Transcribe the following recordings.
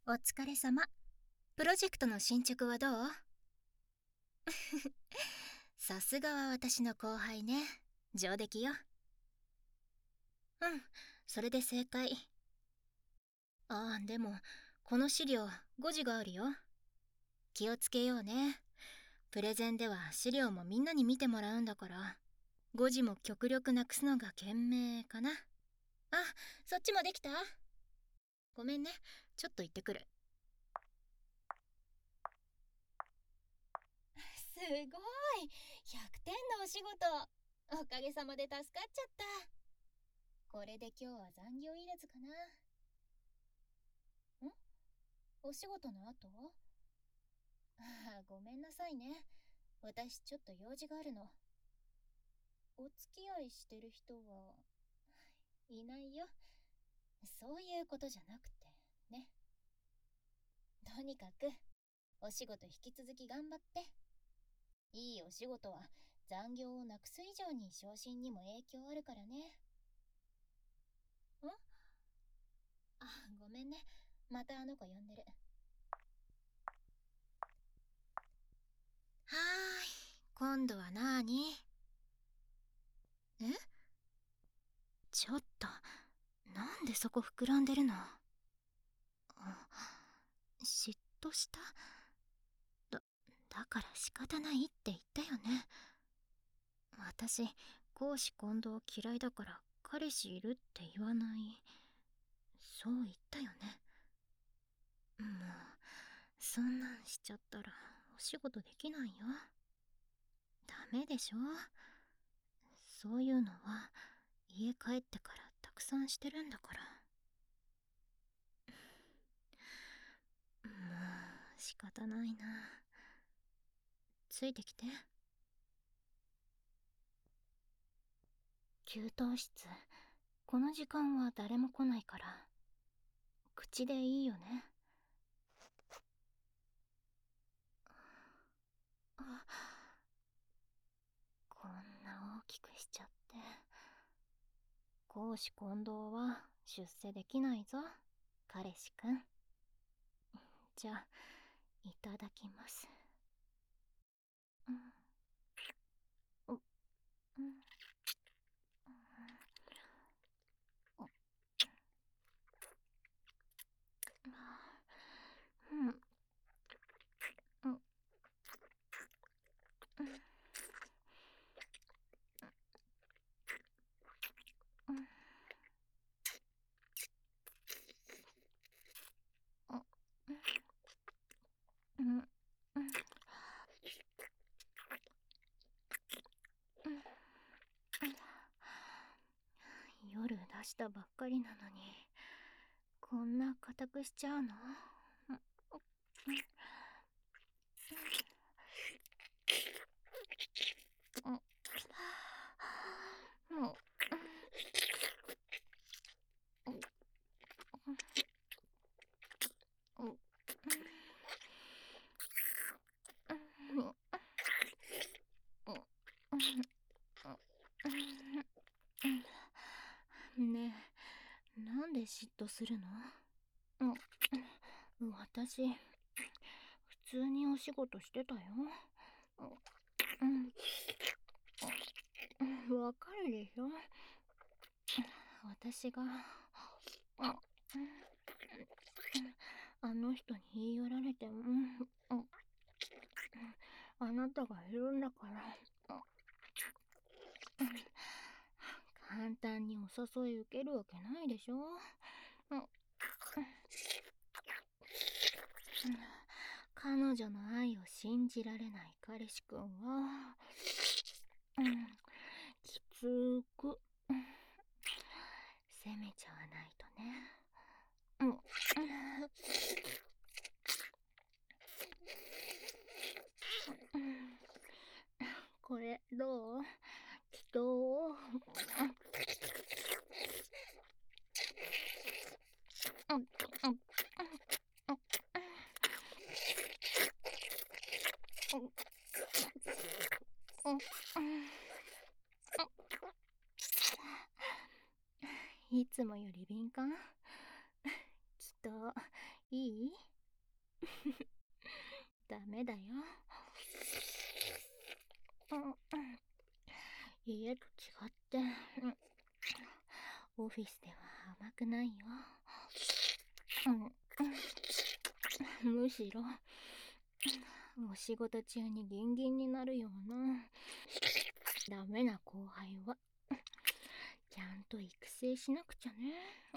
お疲れ様。プロジェクトの進捗はどう？さすがは私の後輩ね。上出来よ。うん、それで正解。ああ、でも、この資料、誤字があるよ。気をつけようね。プレゼンでは資料もみんなに見てもらうんだから、誤字も極力なくすのが賢明かな。あ、そっちもできた？ごめんね。ちょっと行ってくる。すごい！ 100 点のお仕事。おかげさまで助かっちゃった。これで今日は残業いらずかな。お仕事の後？ああ、ごめんなさいね。私ちょっと用事があるの。お付き合いしてる人はいないよ。そういうことじゃなくてね。とにかくお仕事引き続き頑張って。いいお仕事は残業をなくす以上に昇進にも影響あるからね。あ、ごめんね。またあの子呼んでる。はーい。今度はなーに？え？ちょっと、なんでそこ膨らんでるの？嫉妬した？だ、だから仕方ないって言ったよね。私、公私混同嫌いだから彼氏いるって言わない。そう言ったよね。もう、そんなんしちゃったらお仕事できないよ。ダメでしょ？そういうのは家帰ってからたくさんしてるんだから。もう仕方ないな。ついてきて。給湯室、この時間は誰も来ないから口でいいよね。あ、こんな大きくしちゃって。公私混同は出世できないぞ、彼氏くん。じゃあ、いただきます。うん、うん、うん、うん、うん、うん、夜出したばっかりなのに、こんな硬くしちゃうの？ねえ、なんで嫉妬するの？私、普通にお仕事してたよ。わかるでしょ？私が、あの人に言い寄られても、あなたがいるんだから、簡単にお誘い受けるわけないでしょ？彼女の愛を信じられない彼氏くんは、きつく、責めちゃわないとね。これどう？祈祷？いつもより敏感？きっといい？ダメだよ。家と違って、オフィスでは甘くないよ。むしろお仕事中にギンギンになるようなダメな後輩はちゃんと育成しなくちゃね。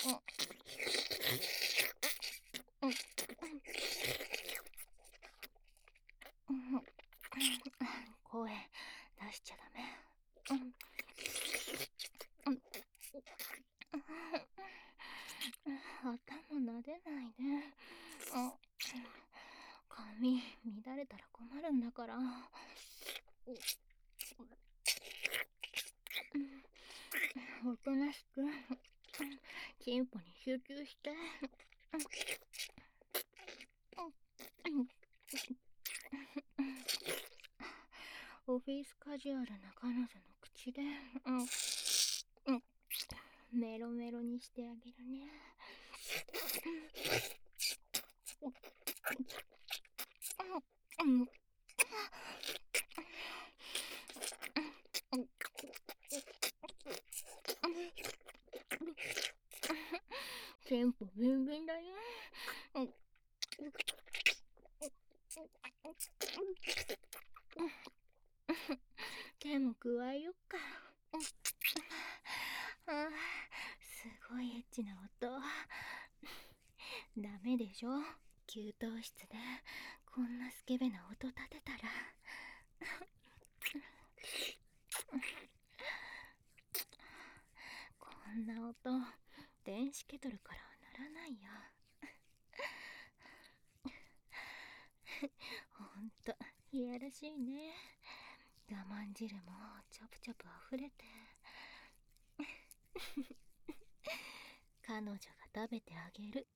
声出しちゃダメ。頭撫でないで。髪乱れたら困るんだから。おとなしくチンポに集中して。オフィスカジュアルな彼女の口で、メロメロにしてあげるね。テンポビンビンだよ。手も加えよっか。すごいエッチな音。ダメでしょ、給湯室でこんなスケベな音立てたら。こんな音電子ケトルからはならないよ。ほんといやらしいね。我慢汁もチャプチャプ溢れて。彼女が食べてあげる。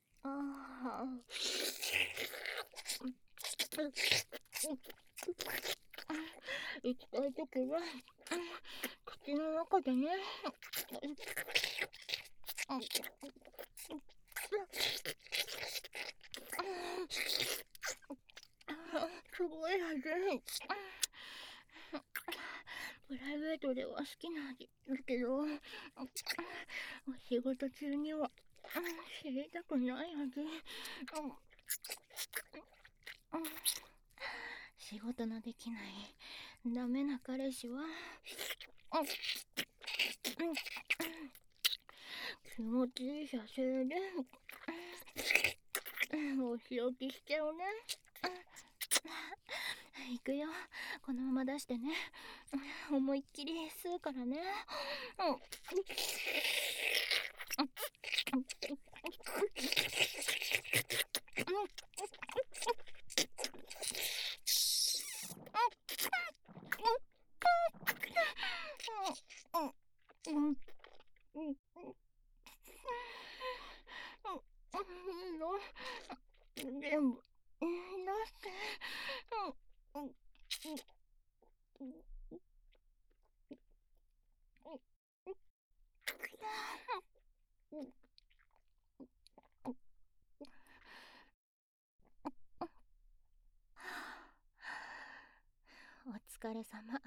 行きたいときは口の中でね。すごい味。プライベートでは好きな味だけど、お仕事中には知りたくない味。仕事のできないダメな彼氏は気持ちいい射精でお仕置きしちゃうね。行くよ、このまま出してね。思いっきり吸うからね。全部出して。お疲れ様。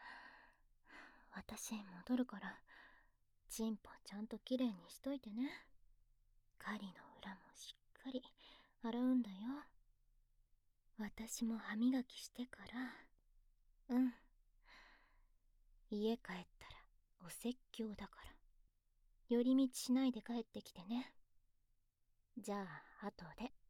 私戻るからチンポちゃんときれいにしといてね。狩りの裏もしっかり洗うんだよ。私も歯磨きしてから。家帰ったらお説教だから寄り道しないで帰ってきてね。じゃあ後で。